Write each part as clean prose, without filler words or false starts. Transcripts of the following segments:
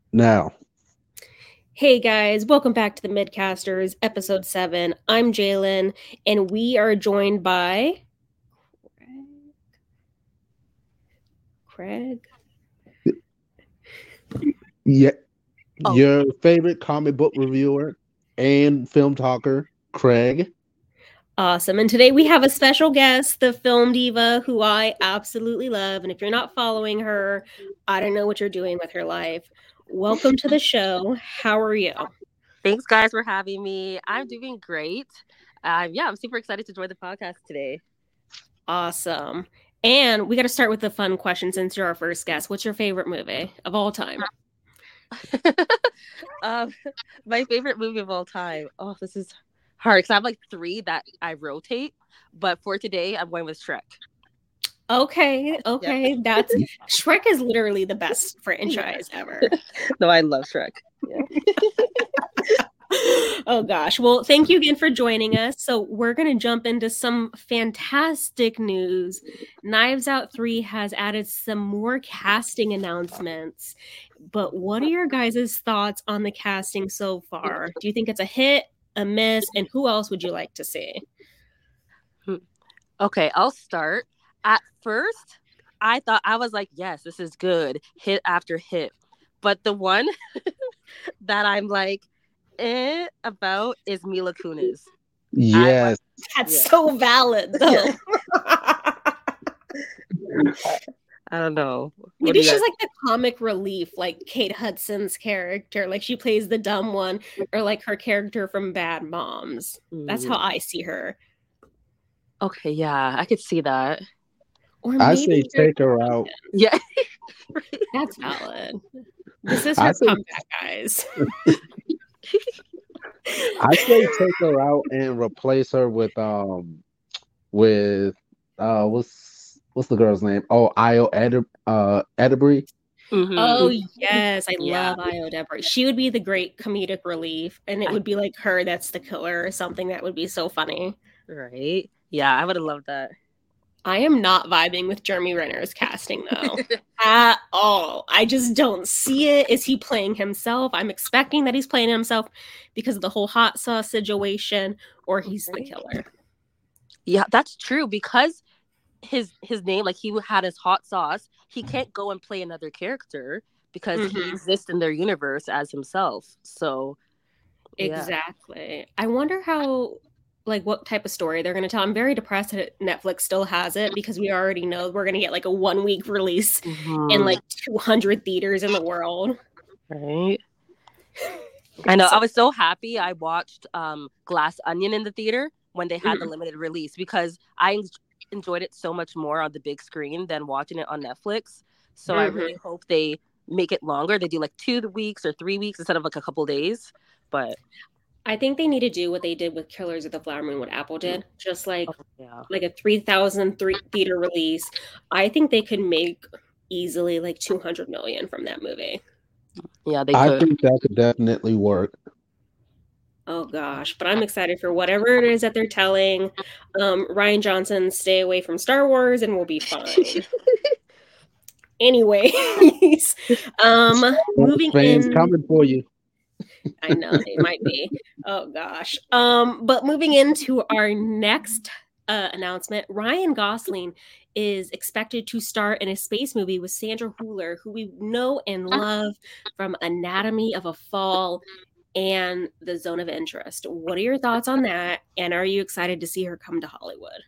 Now, Hey guys, welcome back to the Midcasters, episode 7. I'm Jalen, and we are joined by Craig. yeah, Oh, your favorite comic book reviewer and film talker, Craig. Awesome. And today we have a special guest, the film diva, who I absolutely love. And if you're not following her, I don't know what you're doing with her life. Welcome to the show. How are you? thanks, guys, for having me. I'm doing great. I'm super excited to join the podcast today. Awesome. And we got to start with the fun question since you're our first guest. What's your favorite movie of all time? um, my favorite movie of all time. Oh, this is hard because I have like three that I rotate. But for today, I'm going with Shrek. Okay. That's Shrek is literally the best franchise ever. No, I love Shrek. Yeah. Oh gosh. Well, thank you again for joining us. So, we're going to jump into some fantastic news. Knives Out 3 has added some more casting announcements. But what are your guys' thoughts on the casting so far? Do you think it's a hit, a miss, and who else would you like to see? Okay, I'll start. At first, I thought I was like, yes, this is good, hit after hit. But the one that I'm like, about is Mila Kunis. Yes, That's Yeah. so valid, though. I don't know. What Maybe do you she's guys? like the comic relief, like Kate Hudson's character. Like she plays the dumb one, or like her character from Bad Moms. That's how I see her. Okay, yeah, I could see that. Or I say maybe take her out. Yeah. that's valid. This is I her say comeback, guys. I say take her out and replace her with what's the girl's name? Oh, Edebri. Oh Hmm. yes, I Yeah. love Io Debris. She would be the great comedic relief, and it would be like her that's the killer or something that would be so funny. Right. Yeah, I would have loved that. I am not vibing with Jeremy Renner's casting though. At all. I just don't see it. Is he playing himself? I'm expecting that he's playing himself because of the whole hot sauce situation, or he's the killer. Yeah, that's true because his name, like he had his hot sauce, he can't go and play another character because he Mm-hmm. exists in their universe as himself. So yeah. Exactly. I wonder how, like, what type of story they're going to tell. I'm very depressed that Netflix still has it because we already know we're going to get like a 1 week release in Mhm. like 200 theaters in the world. Right. I know. So, I was so happy I watched Glass Onion in the theater when they had the mhm. limited release because enjoyed it so much more on the big screen than watching it on Netflix. So I Mhm. really hope they make it longer. They do like 2 weeks or 3 weeks instead of like a couple days. But I think they need to do what they did with Killers of the Flower Moon, what Apple did, just oh, yeah, like a 3,000 theater release. I think they could make easily like 200 million from that movie. yeah, they I could. think that could definitely work. Oh gosh, but I'm excited for whatever it is that they're telling. Ryan Johnson, stay away from Star Wars and we'll be fine. Anyways, moving Fans in. coming for you. I know they might be. Oh gosh. But moving into our next announcement, Ryan Gosling is expected to star in a space movie with Sandra Hüller, who we know and love from Anatomy of a Fall and The Zone of Interest. What are your thoughts on that? And are you excited to see her come to Hollywood?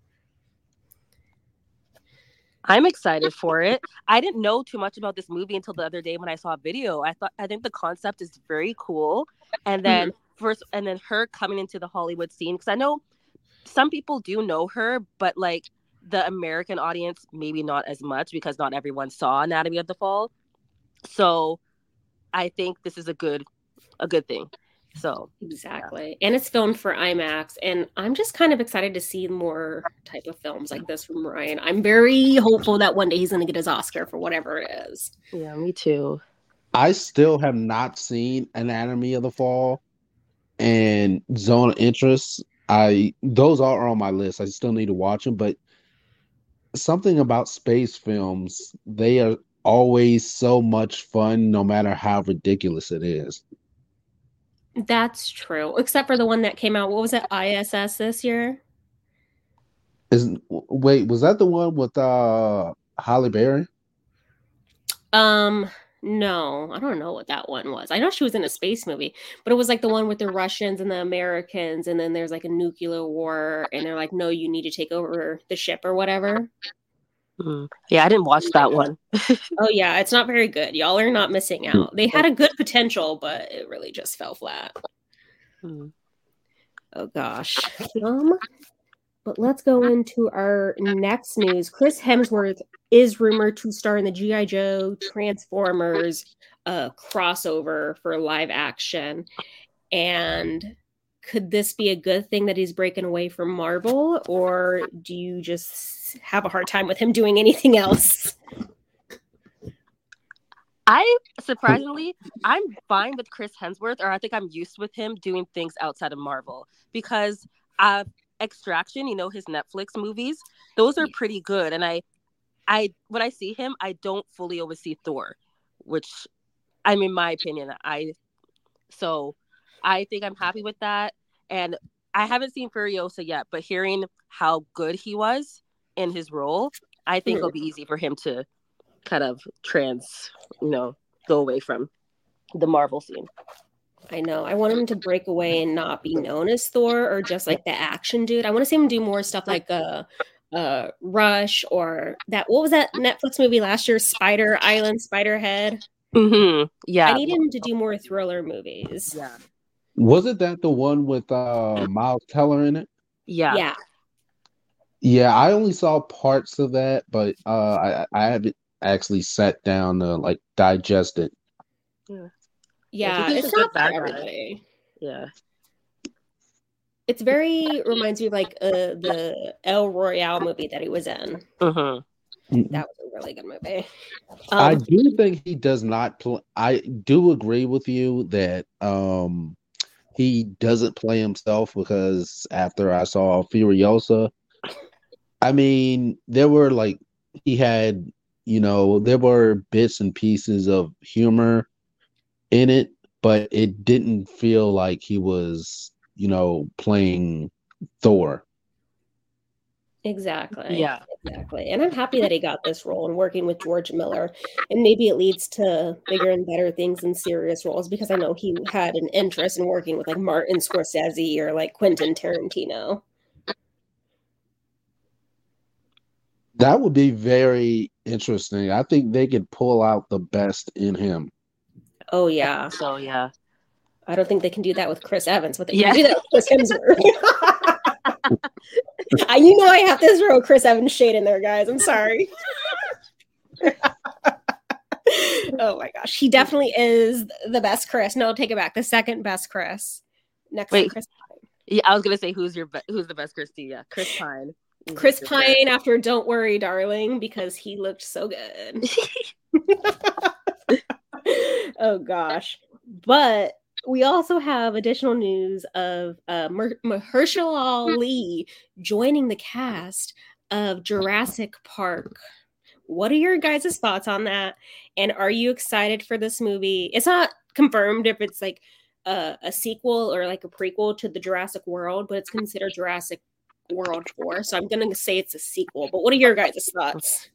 I'm excited for it. I didn't know too much about this movie until the other day when I saw a video. I think the concept is very cool. And Mhm. then her coming into the Hollywood scene because I know some people do know her, but like the American audience maybe not as much because not everyone saw Anatomy of the Fall. So I think this is a good thing. So yeah. Exactly. And it's filmed for IMAX. And I'm just kind of excited to see more type of films like this from Ryan. I'm very hopeful that one day he's going to get his Oscar for whatever it is. Yeah, me too. I still have not seen Anatomy of the Fall and Zone of Interest. I those are on my list. I still need to watch them, but something about space films, they are always so much fun, no matter how ridiculous it is. That's true. Except for the one that came out. What was it? ISS this year? Wait, was that the one with Halle Berry? No, I don't know what that one was. I know she was in a space movie, but it was like the one with the Russians and the Americans, and then there's like a nuclear war, and they're like, no, you need to take over the ship or whatever. Yeah, I didn't watch that one. Oh yeah, it's not very good. Y'all are not missing out. They had a good potential, but it really just fell flat. Oh gosh. But let's go into our next news. Chris Hemsworth is rumored to star in the G.I. Joe Transformers crossover for live action. And could this be a good thing that he's breaking away from Marvel? Or do you just have a hard time with him doing anything else? Surprisingly, I'm fine with Chris Hemsworth, or I think I'm used with him doing things outside of Marvel, because Extraction, his Netflix movies, those are pretty good. And I when I see him, I don't fully oversee Thor, which in my opinion, so I think I'm happy with that. And I haven't seen Furiosa yet, but hearing how good he was in his role, I think it'll be easy for him to kind of go away from the Marvel scene. I know. I want him to break away and not be known as Thor or just like the action dude. I want to see him do more stuff like Rush or that. What was that Netflix movie last year? Spider Island, Spiderhead. Yeah. I need him to do more thriller movies. Yeah. Wasn't that the one with Miles Teller in it? Yeah. Yeah. Yeah, I only saw parts of that, but I haven't actually sat down to digest it. Yeah, it's not for everybody. Yeah. It's reminds me of the El Royale movie that he was in. That was a really good movie. I do think he does not play. I do agree with you that he doesn't play himself, because after I saw Furiosa, I mean, there were there were bits and pieces of humor in it, but it didn't feel like he was, playing Thor. Exactly. Yeah. Exactly. And I'm happy that he got this role and working with George Miller. And maybe it leads to bigger and better things in serious roles, because I know he had an interest in working with Martin Scorsese or Quentin Tarantino. That would be very interesting. I think they could pull out the best in him. Oh, yeah. So, yeah. I don't think they can do that with Chris Evans, but they can do that with Chris Hemsworth. I have to throw Chris Evans shade in there, guys. I'm sorry. Oh, my gosh. He definitely is the best Chris. No, take it back. The second best Chris. Next to Chris Pine. Yeah, I was going to say, who's the best Chris? Yeah, Chris Pine. Chris Pine after Don't Worry, Darling, because he looked so good. Oh, gosh. But we also have additional news of Mahershala Ali joining the cast of Jurassic Park. What are your guys' thoughts on that? And are you excited for this movie? It's not confirmed if it's a sequel or a prequel to the Jurassic World, but it's considered Jurassic World 4. So I'm going to say it's a sequel. But what are your guys' thoughts?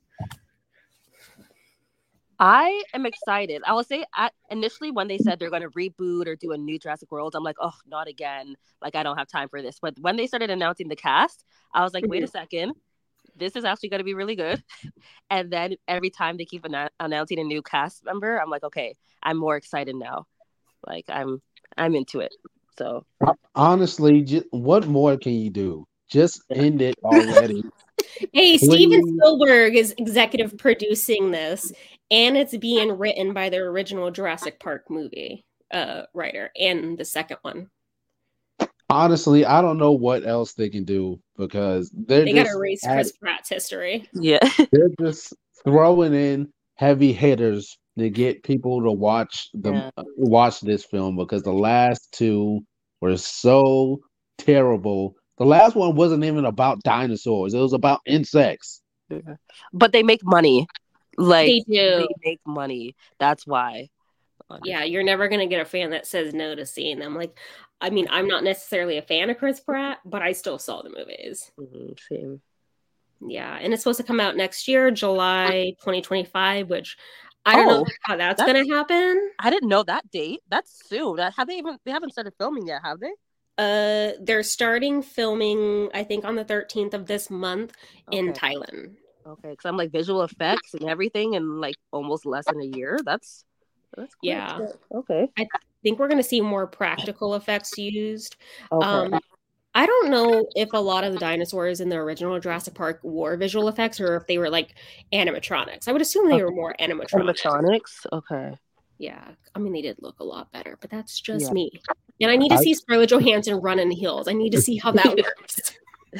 I am excited. I will say, initially when they said they're going to reboot or do a new Jurassic World, I'm like, oh, not again. I don't have time for this. But when they started announcing the cast, I was like, wait a second. This is actually going to be really good. And then every time they keep announcing a new cast member, I'm like, okay, I'm more excited now. I'm into it. So honestly, what more can you do? Just end it already. Hey, Steven Spielberg is executive producing this, and it's being written by the original Jurassic Park movie writer and the second one. Honestly, I don't know what else they can do, because they got to erase Chris Pratt's history. Yeah. They're just throwing in heavy hitters to get people to watch this film, because the last two were so terrible. The last one wasn't even about dinosaurs. It was about insects. But they make money. Like They do. they make money. That's why. Yeah, you're never gonna get a fan that says no to seeing them. Like, I mean, I'm not necessarily a fan of Chris Pratt, but I still saw the movies. Same. Yeah, and it's supposed to come out next year, July 2025, which I don't know how that's gonna happen. I didn't know that date. That's soon. They haven't started filming yet, have they? They're starting filming, I think, on the 13th of this month in Thailand. Okay, because I'm like visual effects and everything in like almost less than a year. That's quick. Yeah. Okay. I think we're going to see more practical effects used. Okay. I don't know if a lot of the dinosaurs in the original Jurassic Park were visual effects or if they were like animatronics. I would assume they were more animatronics. Animatronics? Okay. Yeah. I mean, they did look a lot better, but that's just me. And I need to see Scarlett Johansson run in heels. I need to see how that works.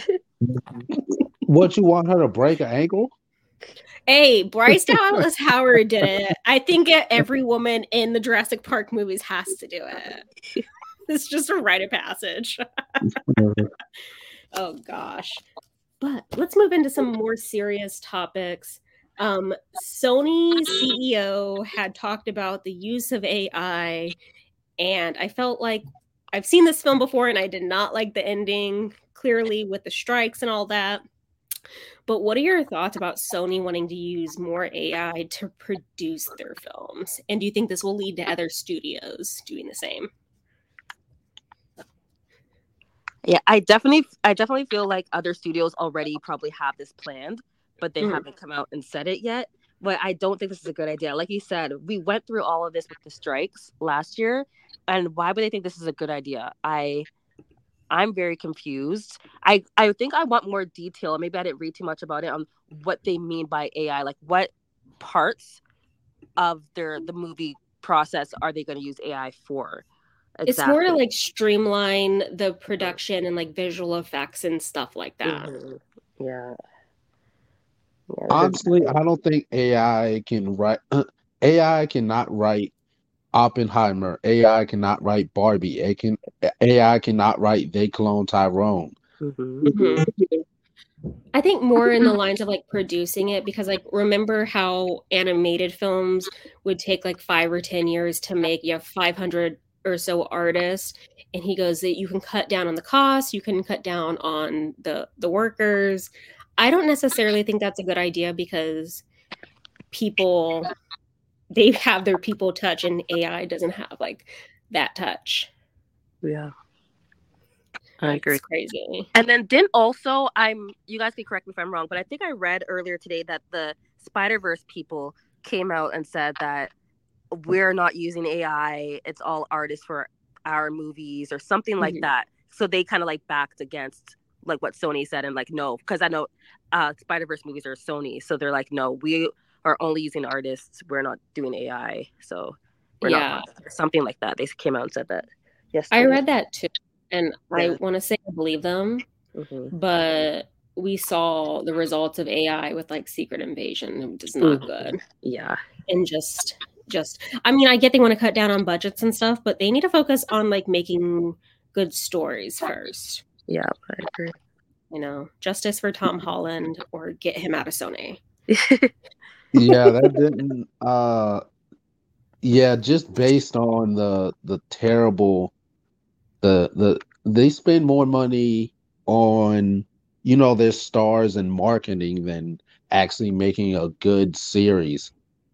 What, you want her to break an ankle? Hey, Bryce Dallas Howard did it. I think every woman in the Jurassic Park movies has to do it. It's just a rite of passage. Oh, gosh. But let's move into some more serious topics. Sony CEO had talked about the use of AI, and I felt like I've seen this film before, and I did not like the ending, clearly with the strikes and all that. But what are your thoughts about Sony wanting to use more AI to produce their films? And do you think this will lead to other studios doing the same? Yeah, I definitely feel like other studios already probably have this planned, but they haven't come out and said it yet. But I don't think this is a good idea. Like you said, we went through all of this with the strikes last year, and why would they think this is a good idea? I'm very confused. I think I want more detail. Maybe I didn't read too much about it on what they mean by AI. Like what parts of the movie process are they going to use AI for? Exactly. It's more to like streamline the production and like visual effects and stuff like that. Mm-hmm. Yeah. Honestly, I don't think AI can write. AI cannot write Oppenheimer. AI cannot write Barbie. AI cannot write They Clone Tyrone. Mm-hmm. I think more in the lines of like producing it, because like remember how animated films would take like 5 or 10 years to make. You have 500 or so artists, and he goes that you can cut down on the cost, you can cut down on the workers. I don't necessarily think that's a good idea because people, they have their people touch and AI doesn't have like that touch. Yeah. I agree. It's crazy. And then you guys can correct me if I'm wrong, but I think I read earlier today that the Spider-Verse people came out and said that we're not using AI, it's all artists for our movies or something like that. So they kind of like backed against like what Sony said and like, no, because I know Spider-Verse movies are Sony. So they're like, no, we are only using artists. We're not doing AI. So we're not, something like that. They came out and said that. Yes, I read that too. And I want to say I believe them, but we saw the results of AI with like Secret Invasion. It was not good. Yeah. And just, I mean, I get they want to cut down on budgets and stuff, but they need to focus on like making good stories first. Yeah, I agree. You know, justice for Tom Holland or get him out of Sony. Yeah, that didn't. Yeah, just based on the terrible, they spend more money on their stars and marketing than actually making a good series.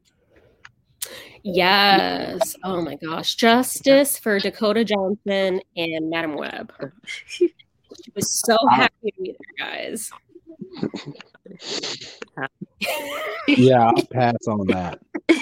Yes. Oh my gosh. Justice for Dakota Johnson and Madam Web. She was so happy to be there, guys. Yeah, I'll pass on that.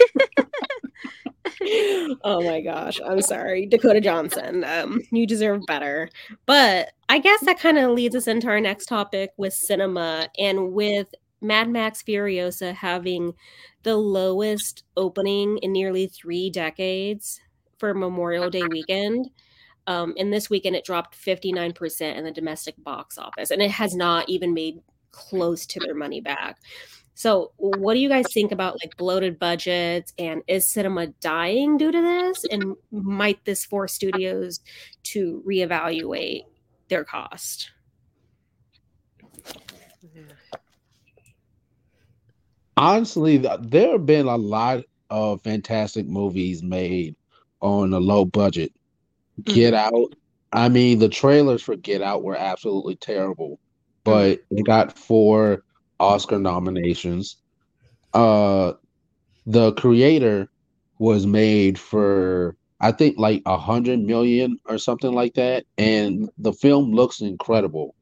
Oh my gosh. I'm sorry. Dakota Johnson. You deserve better. But I guess that kind of leads us into our next topic with cinema, and with Mad Max Furiosa having the lowest opening in nearly 3 decades for Memorial Day weekend. And this weekend it dropped 59% in the domestic box office, and it has not even made close to their money back. So what do you guys think about like bloated budgets, and is cinema dying due to this? And might this force studios to reevaluate their cost? Honestly, there have been a lot of fantastic movies made on a low budget. Get Mhm. Out. I mean, the trailers for Get Out were absolutely terrible, Mhm. but it got 4 Oscar nominations. Uh, the creator was made for I think like 100 million or something like that, and the film looks incredible.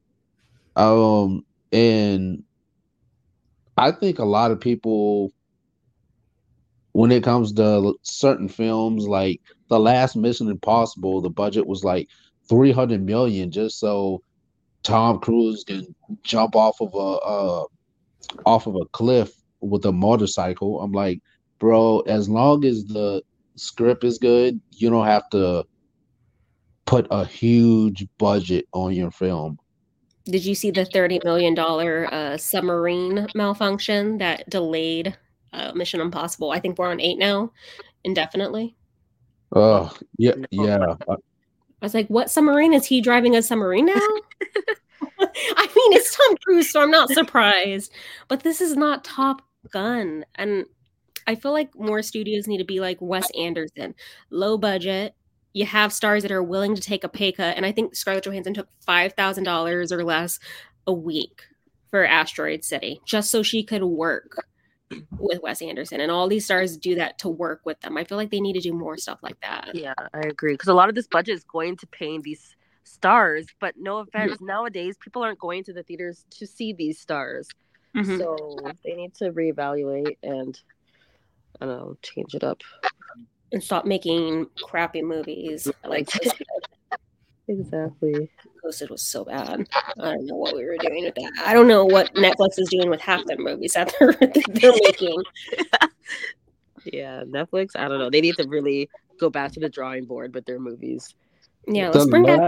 And I think a lot of people, when it comes to certain films, like the last Mission Impossible, the budget was like 300 million just so Tom Cruise can jump off of a cliff with a motorcycle. I'm like, bro, as long as the script is good, you don't have to put a huge budget on your film. Did you see the $30 million submarine malfunction that delayed Mission Impossible? I think we're on 8 now, indefinitely. Oh, Oh, yeah, no. yeah. I was like, what submarine? Is he driving a submarine now? I mean, it's Tom Cruise, so I'm not surprised. But this is not Top Gun. And I feel like more studios need to be like Wes Anderson. Low budget. You have stars that are willing to take a pay cut. And I think Scarlett Johansson took $5,000 or less a week for Asteroid City just so she could work with Wes Anderson. And all these stars do that to work with them. I feel like they need to do more stuff like that. Yeah, I agree. Because a lot of this budget is going to paying these stars, but no offense, nowadays people aren't going to the theaters to see these stars. Mm-hmm. So they need to reevaluate and, I don't know, change it up. And stop making crappy movies like Ghosted. Exactly. Ghosted was so bad. I don't know what we were doing with that. I don't know what Netflix is doing with half their movies that they're making. Yeah, Netflix, I don't know. They need to really go back to the drawing board with their movies. Yeah, The let's bring back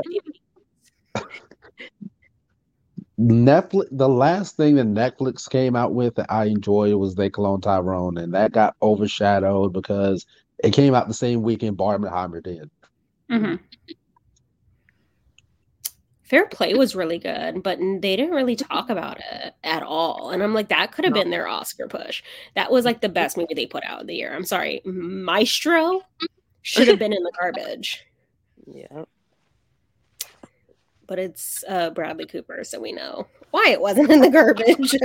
Netflix, the last thing that Netflix came out with that I enjoyed was They Clone Tyrone, and that got overshadowed because it came out the same weekend Barbenheimer did. Mm-hmm. Fair Play was really good, but they didn't really talk about it at all. And I'm like, that could have been their Oscar push. That was like the best movie they put out of the year. I'm sorry. Maestro should have been in the garbage. Yeah. But it's Bradley Cooper, so we know why it wasn't in the garbage.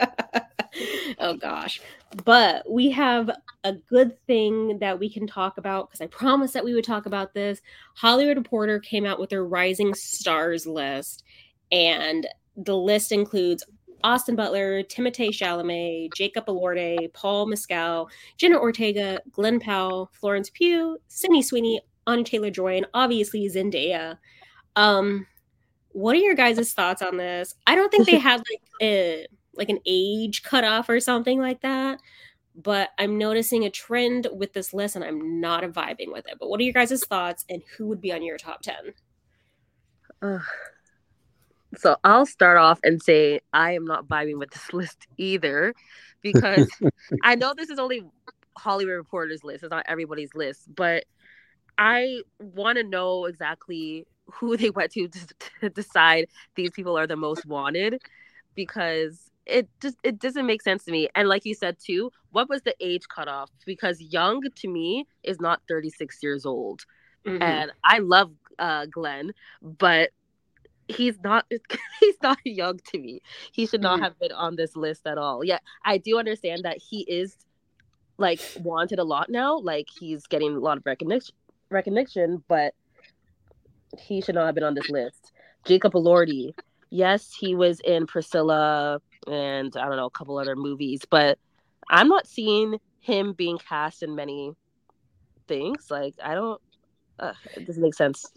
Oh gosh. But we have a good thing that we can talk about because I promised that we would talk about this. Hollywood Reporter came out with their Rising Stars list, and the list includes Austin Butler, Timothée Chalamet, Jacob Elordi, Paul Mescal, Jenna Ortega, Glenn Powell, Florence Pugh, Sydney Sweeney, Anya Taylor-Joy, and obviously Zendaya. What are your guys' thoughts on this? I don't think they had like an age cutoff or something like that, but I'm noticing a trend with this list and I'm not vibing with it. But what are your guys' thoughts and who would be on your top 10? So I'll start off and say I am not vibing with this list either because I know this is only Hollywood Reporter's list. It's not everybody's list, but I want to know exactly who they went to decide these people are the most wanted because it doesn't make sense to me. And like you said too, what was the age cutoff? Because young to me is not 36 years old. Mm-hmm. And I love Glenn, but he's not young to me. He should not have been on this list at all. Yeah, I do understand that he is like wanted a lot now. Like he's getting a lot of recognition, but he should not have been on this list. Jacob Elordi, yes, he was in Priscilla and I don't know, a couple other movies, but I'm not seeing him being cast in many things. Like I don't, it doesn't make sense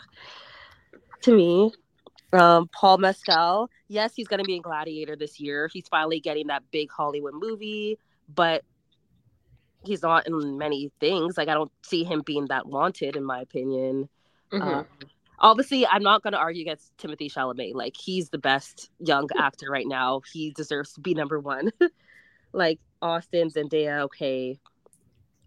to me. Paul Mescal, yes, he's gonna be in Gladiator this year. He's finally getting that big Hollywood movie, but he's not in many things. Like I don't see him being that wanted, in my opinion. Obviously, I'm not going to argue against Timothée Chalamet. Like, he's the best young actor right now. He deserves to be number one. Like, Austin, Zendaya, okay.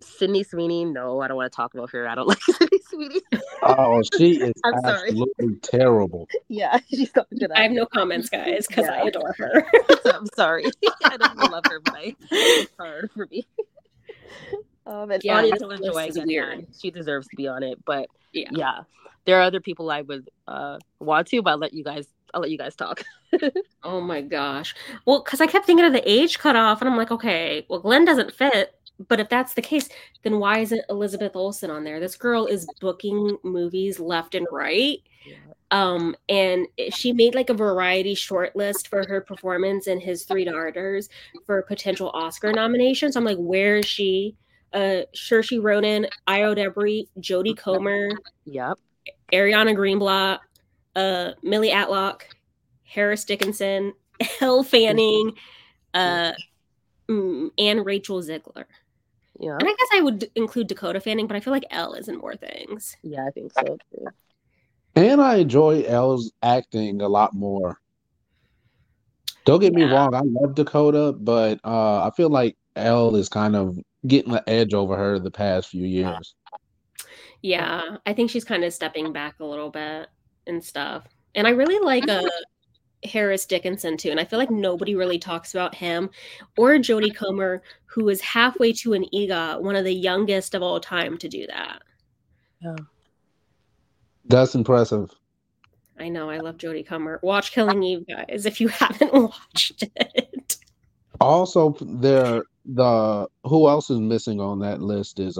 Sydney Sweeney, no, I don't want to talk about her. I don't like Sydney Sweeney. Oh, she is I'm sorry. absolutely terrible. Yeah, she's not good I at have no comments, guys, because I Yeah. adore her. So I'm sorry. I don't love her, but it's hard for me. And Yeah, Anya this Taylor-Joy, list is again, weird. yeah, she deserves to be on it. But Yeah. yeah, there are other people I would want to, but I'll let you guys talk. Oh my gosh. Well, because I kept thinking of the age cutoff, and I'm like, okay, well, Glenn doesn't fit. But if that's the case, then why isn't Elizabeth Olsen on there? This girl is booking movies left and right. And she made like a variety short list for her performance in His Three Daughters for potential Oscar nominations. I'm like, where is she? Saoirse Ronan, Io Debris, Jodie Comer, Yep. Ariana Greenblatt, Millie Atlock, Harris Dickinson, Elle Fanning, and Rachel Ziegler. Yeah. And I guess I would include Dakota Fanning, but I feel like Elle is in more things. Yeah, I think so too. And I enjoy Elle's acting a lot more. Don't get me wrong, I love Dakota, but I feel like Elle is kind of getting the edge over her the past few years. Yeah, I think she's kind of stepping back a little bit and stuff. And I really like Harris Dickinson too, and I feel like nobody really talks about him or Jodie Comer, who is halfway to an EGOT, one of the youngest of all time to do that. Yeah. That's impressive. I know, I love Jodie Comer. Watch Killing Eve, guys, if you haven't watched it. Also, who else is missing on that list is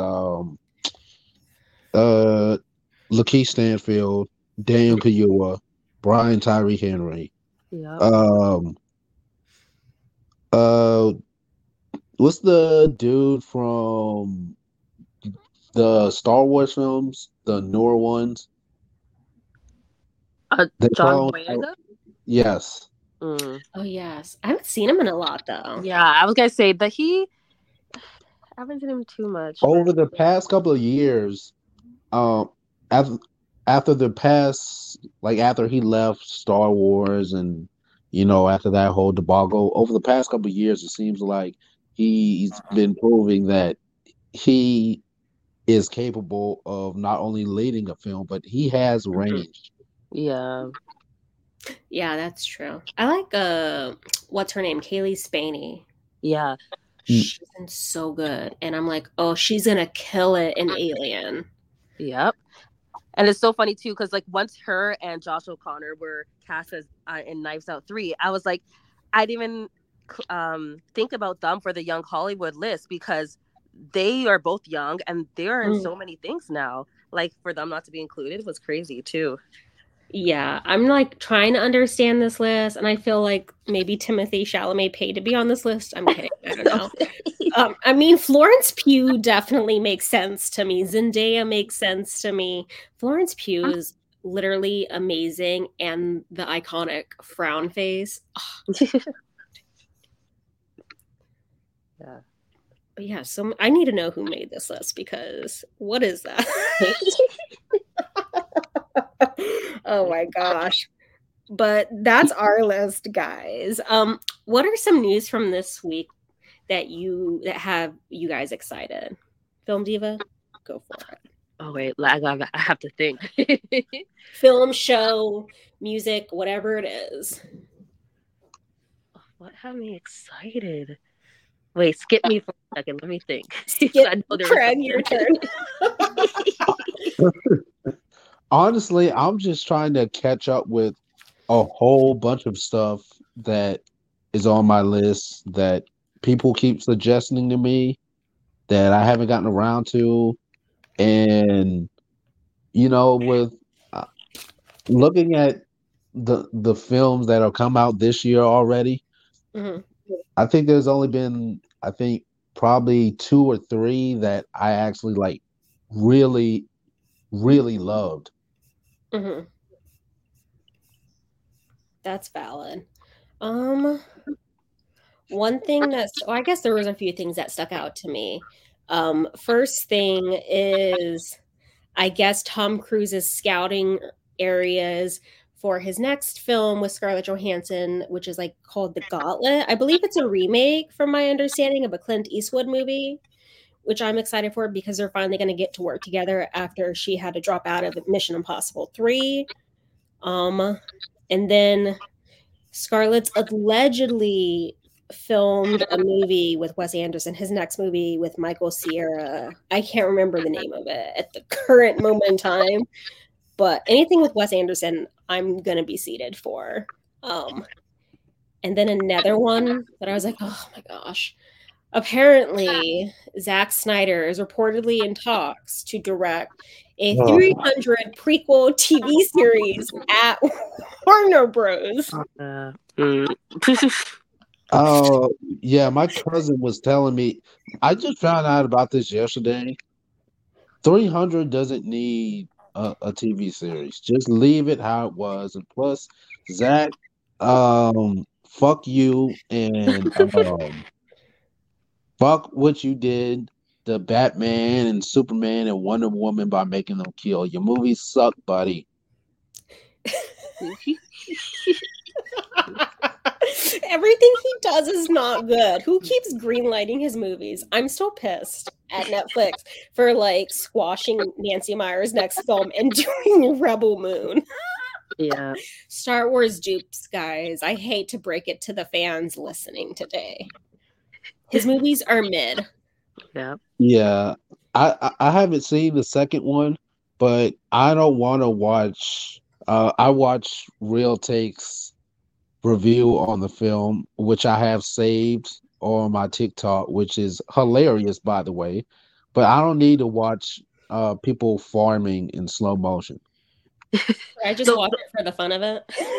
Lakeith Stanfield, Daniel Kaluuya, Brian Tyree Henry. Yeah. What's the dude from the Star Wars films, the newer ones? John Boyega? Yes. Oh yes, I haven't seen him in a lot though. Yeah, I was gonna say that I haven't seen him too much. Over the past couple of years, after he left Star Wars and after that whole debacle, over the past couple of years, it seems like he's been proving that he is capable of not only leading a film, but he has range. Yeah. Yeah, that's true. I like what's her name? Kaylee Spaney. Yeah. She's been so good. And I'm like, oh, she's gonna kill it in Alien. Yep. And it's so funny too, because like once her and Josh O'Connor were cast as in Knives Out 3, I was like, I didn't even think about them for the Young Hollywood list because they are both young and they're in so many things now. Like for them not to be included was crazy too. Yeah, I'm like trying to understand this list, and I feel like maybe Timothée Chalamet paid to be on this list. I'm kidding. I don't know. I mean, Florence Pugh definitely makes sense to me. Zendaya makes sense to me. Florence Pugh is literally amazing, and the iconic frown face. Yeah. But yeah, so I need to know who made this list because what is that? Oh my gosh. But that's our list, guys. What are some news from this week that have you guys excited? Film Diva, go for it. Oh wait, I have to think. Film, show, music, whatever it is. What had me excited? Wait, skip me for a second. Let me think. Craig, your turn. Honestly, I'm just trying to catch up with a whole bunch of stuff that is on my list that people keep suggesting to me that I haven't gotten around to. And, with looking at the films that have come out this year already, I think there's only been, probably 2 or 3 that I actually like really, really loved. That's valid. One thing I guess there was a few things that stuck out to me. First thing is, I guess Tom Cruise is scouting areas for his next film with Scarlett Johansson, which is like called The Gauntlet. I believe it's a remake, from my understanding, of a Clint Eastwood movie which I'm excited for because they're finally going to get to work together after she had to drop out of Mission Impossible 3. And then Scarlett's allegedly filmed a movie with Wes Anderson, his next movie with Michael Cera. I can't remember the name of it at the current moment in time, but anything with Wes Anderson, I'm going to be seated for. And then another one that I was like, oh my gosh. Apparently, Zack Snyder is reportedly in talks to direct a 300 prequel TV series at Warner Bros. Oh, yeah, my cousin was telling me. I just found out about this yesterday. 300 doesn't need a TV series. Just leave it how it was. And plus, Zach, fuck you and fuck what you did to Batman and Superman and Wonder Woman by making them kill. Your movies suck, buddy. Everything he does is not good. Who keeps greenlighting his movies? I'm still pissed at Netflix for like squashing Nancy Meyer's next film and doing Rebel Moon. Yeah. Star Wars dupes, guys. I hate to break it to the fans listening today. His movies are mid. Yeah. Yeah. I haven't seen the second one, but I don't want to watch. I watch Real Takes review on the film, which I have saved on my TikTok, which is hilarious, by the way. But I don't need to watch people farming in slow motion. I just watch it for the fun of it.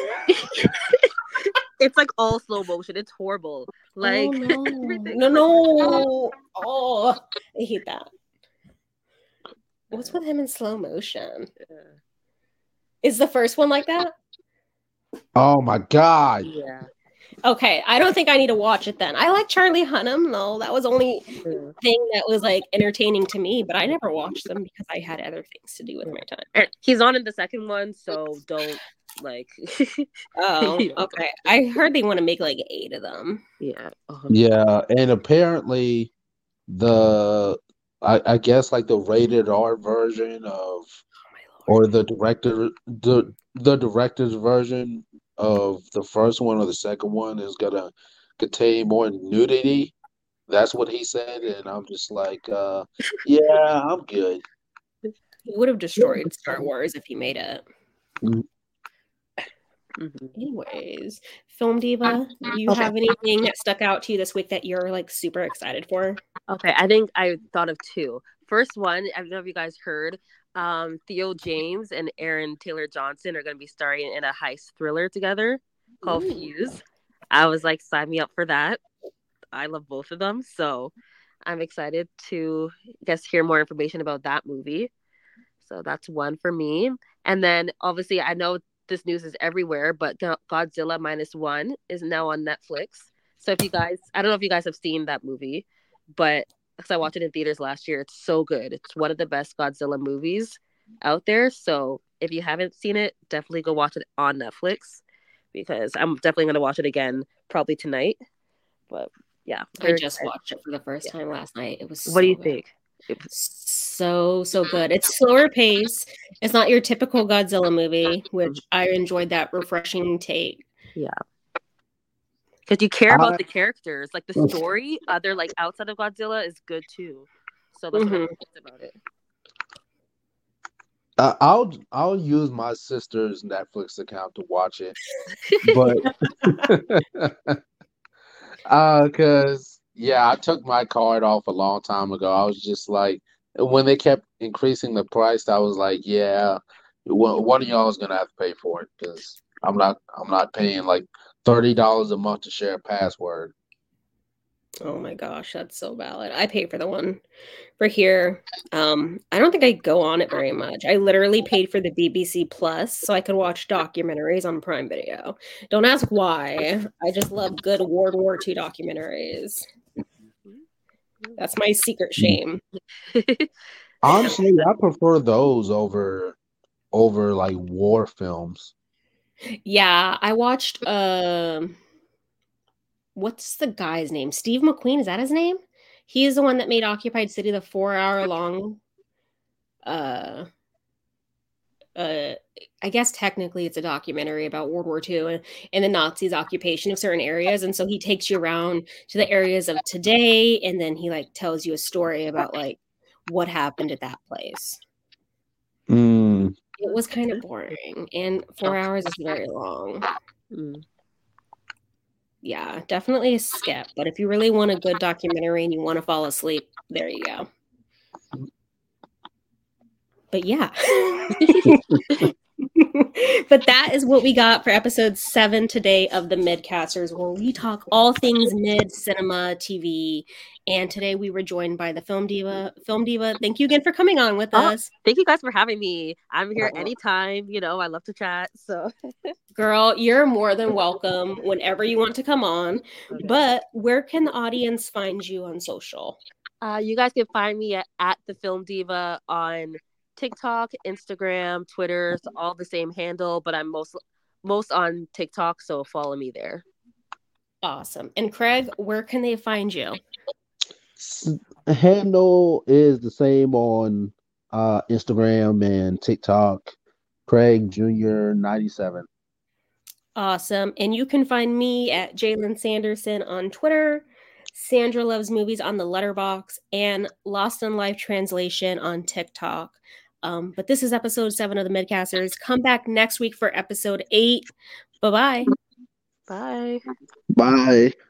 It's like all slow motion. It's horrible. Like, no. Oh, I hate that. What's with him in slow motion? Is the first one like that? Oh my God. Yeah. Okay, I don't think I need to watch it then. I like Charlie Hunnam, though. That was the only thing that was like entertaining to me, but I never watched them because I had other things to do with my time. And he's on in the second one, so don't like. Oh, okay. I heard they want to make like 8 of them. Yeah. Yeah, and apparently I guess like the rated R version of, or the director's version of the first one or the second one is gonna contain more nudity. That's what he said, and I'm just like, yeah, I'm good. He would have destroyed Star Wars if he made it. Anyways, Film Diva, do you have anything that stuck out to you this week that you're like super excited for? Okay, I think I thought of 2. First one, I don't know if you guys heard, Theo James and Aaron Taylor Johnson are going to be starring in a heist thriller together called Fuse. I was like, sign me up for that. I love both of them, so I'm excited to hear more information about that movie. So that's one for me. And then obviously I know this news is everywhere, but Godzilla -1 is now on Netflix. So if you guys, I don't know if you guys have seen that movie, but because I watched it in theaters last year, it's so good. It's one of the best Godzilla movies out there. So if you haven't seen it, definitely go watch it on Netflix, because I'm definitely going to watch it again probably tonight. But yeah, I just watched it for the first time last night. It was what do you think? It was so good. It's slower pace. It's not your typical Godzilla movie, which I enjoyed that refreshing take. Yeah. Because you care about the characters, like the story, other like outside of Godzilla is good too. So that's what I think about it. I'll use my sister's Netflix account to watch it, but because I took my card off a long time ago. I was just like, when they kept increasing the price, I was like, yeah, one of y'all is gonna have to pay for it, because I'm not paying like $30 a month to share a password. Oh my gosh, that's so valid. I pay for the one for here. I don't think I go on it very much. I literally paid for the BBC Plus so I could watch documentaries on Prime Video. Don't ask why. I just love good World War II documentaries. That's my secret shame. Honestly, I prefer those over like war films. Yeah, I watched what's the guy's name? Steve McQueen, is that his name? He's the one that made Occupied City the 4-hour long. I guess technically it's a documentary about World War II and the Nazis' occupation of certain areas. And so he takes you around to the areas of today, and then he like tells you a story about like what happened at that place. It was kind of boring, and 4 hours is very long. Yeah, definitely a skip. But if you really want a good documentary and you want to fall asleep, there you go. But yeah. But that is what we got for episode 7 today of the Midcasters, where we talk all things mid, cinema, TV. And today we were joined by the Film Diva. Film Diva, thank you again for coming on with us. Thank you guys for having me. I'm here anytime. You know, I love to chat. So, girl, you're more than welcome whenever you want to come on. Okay. But where can the audience find you on social? You guys can find me at the Film Diva on TikTok, Instagram, Twitter. It's all the same handle, but I'm most on TikTok, so follow me there. Awesome. And Craig, where can they find you? Handle is the same on Instagram and TikTok. Craig Jr. 97. Awesome. And you can find me at Jalen Sanderson on Twitter, Sandra Loves Movies on the Letterbox, and Lost in Life Translation on TikTok. But this is episode 7 of the Midcasters. Come back next week for episode 8. Bye-bye. Bye. Bye.